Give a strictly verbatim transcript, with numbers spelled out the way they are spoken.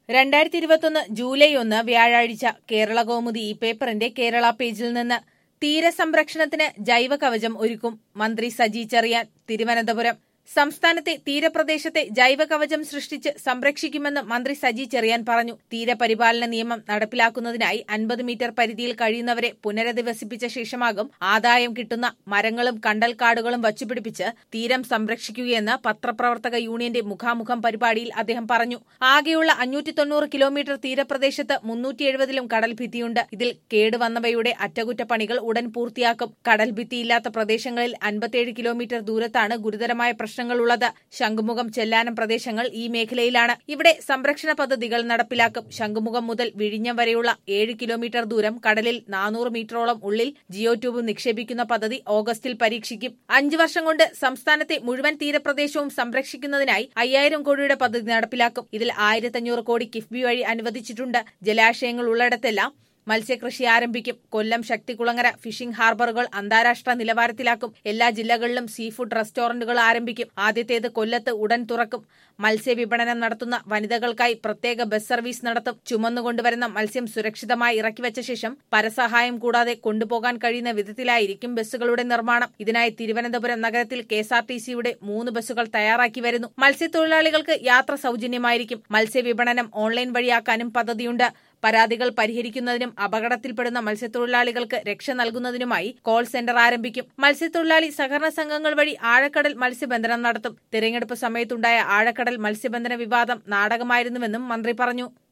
രണ്ടായിരത്തി ഇരുപത്തൊന്ന് ജൂലൈ ഒന്ന് വ്യാഴാഴ്ച കേരള കൗമുദി ഈ പേപ്പറിന്റെ കേരള പേജിൽ നിന്ന് തീരസംരക്ഷണത്തിന് ജൈവ കവചം ഒരുക്കും മന്ത്രി സജി ചെറിയാൻ തിരുവനന്തപുരം. സംസ്ഥാനത്തെ തീരപ്രദേശത്തെ ജൈവ കവചം സൃഷ്ടിച്ച് സംരക്ഷിക്കുമെന്ന് മന്ത്രി സജി ചെറിയാൻ പറഞ്ഞു. തീരപരിപാലന നിയമം നടപ്പിലാക്കുന്നതിനായി അൻപത് മീറ്റർ പരിധിയിൽ കഴിയുന്നവരെ പുനരധിവസിപ്പിച്ച ശേഷമാകും ആദായം കിട്ടുന്ന മരങ്ങളും കണ്ടൽക്കാടുകളും വച്ചുപിടിപ്പിച്ച് തീരം സംരക്ഷിക്കുകയെന്ന് പത്രപ്രവർത്തക യൂണിയന്റെ മുഖാമുഖം പരിപാടിയിൽ അദ്ദേഹം പറഞ്ഞു. ആകെയുള്ള അഞ്ഞൂറ്റി തൊണ്ണൂറ് കിലോമീറ്റർ തീരപ്രദേശത്ത് മുന്നൂറ്റി എഴുപതിലും കടൽഭിത്തിയുണ്ട്. ഇതിൽ കേടുവന്നവയുടെ അറ്റകുറ്റപ്പണികൾ ഉടൻ പൂർത്തിയാക്കും. കടൽഭിത്തിയില്ലാത്ത പ്രദേശങ്ങളിൽ അൻപത്തിയേഴ് കിലോമീറ്റർ ദൂരത്താണ് ഗുരുതരമായ പ്രശ്നങ്ങളുള്ളത്. ശംഖുമുഖം ചെല്ലാനം പ്രദേശങ്ങൾ ഈ മേഖലയിലാണ്. ഇവിടെ സംരക്ഷണ പദ്ധതികൾ നടപ്പിലാക്കും. ശംഖുമുഖം മുതൽ വിഴിഞ്ഞം വരെയുള്ള ഏഴ് കിലോമീറ്റർ ദൂരം കടലിൽ നാനൂറ് മീറ്ററോളം ഉള്ളിൽ ജിയോ ട്യൂബ് നിക്ഷേപിക്കുന്ന പദ്ധതി ഓഗസ്റ്റിൽ പരീക്ഷിക്കും. അഞ്ചു വർഷം കൊണ്ട് സംസ്ഥാനത്തെ മുഴുവൻ തീരപ്രദേശവും സംരക്ഷിക്കുന്നതിനായി അയ്യായിരം കോടിയുടെ പദ്ധതി നടപ്പിലാക്കും. ഇതിൽ ആയിരത്തഞ്ഞൂറ് കോടി കിഫ്ബി വഴി അനുവദിച്ചിട്ടുണ്ട്. ജലാശയങ്ങൾ ഉള്ളിടത്തെല്ലാം മത്സ്യകൃഷി ആരംഭിക്കും. കൊല്ലം ശക്തികുളങ്ങര ഫിഷിംഗ് ഹാർബറുകൾ അന്താരാഷ്ട്ര നിലവാരത്തിലാക്കും. എല്ലാ ജില്ലകളിലും സീ ഫുഡ് റെസ്റ്റോറന്റുകൾ ആരംഭിക്കും. ആദ്യത്തേത് കൊല്ലത്ത് ഉടൻ തുറക്കും. മത്സ്യവിപണനം നടത്തുന്ന വനിതകൾക്കായി പ്രത്യേക ബസ് സർവീസ് നടത്തും. ചുമന്നുകൊണ്ടുവരുന്ന മത്സ്യം സുരക്ഷിതമായി ഇറക്കിവച്ച ശേഷം പരസഹായം കൂടാതെ കൊണ്ടുപോകാൻ കഴിയുന്ന വിധത്തിലായിരിക്കും ബസ്സുകളുടെ നിർമ്മാണം. ഇതിനായി തിരുവനന്തപുരം നഗരത്തിൽ കെ എസ് ആർ ടി സിയുടെ മൂന്ന് ബസ്സുകൾ തയ്യാറാക്കി വരുന്നു. മത്സ്യത്തൊഴിലാളികൾക്ക് യാത്ര സൌജന്യമായിരിക്കും. മത്സ്യവിപണനം ഓൺലൈൻ വഴിയാക്കാനും പദ്ധതിയുണ്ട്. പരാതികൾ പരിഹരിക്കുന്നതിനും അപകടത്തിൽപ്പെടുന്ന മത്സ്യത്തൊഴിലാളികൾക്ക് രക്ഷ നൽകുന്നതിനുമായി കോൾ സെന്റർ ആരംഭിക്കും. മത്സ്യത്തൊഴിലാളി സഹകരണ സംഘങ്ങൾ വഴി ആഴക്കടൽ മത്സ്യബന്ധനം നടത്തും. തിരഞ്ഞെടുപ്പ് സമയത്തുണ്ടായ ആഴക്കടൽ മത്സ്യബന്ധന വിവാദം നാടകമായിരുന്നുവെന്നും മന്ത്രി പറഞ്ഞു.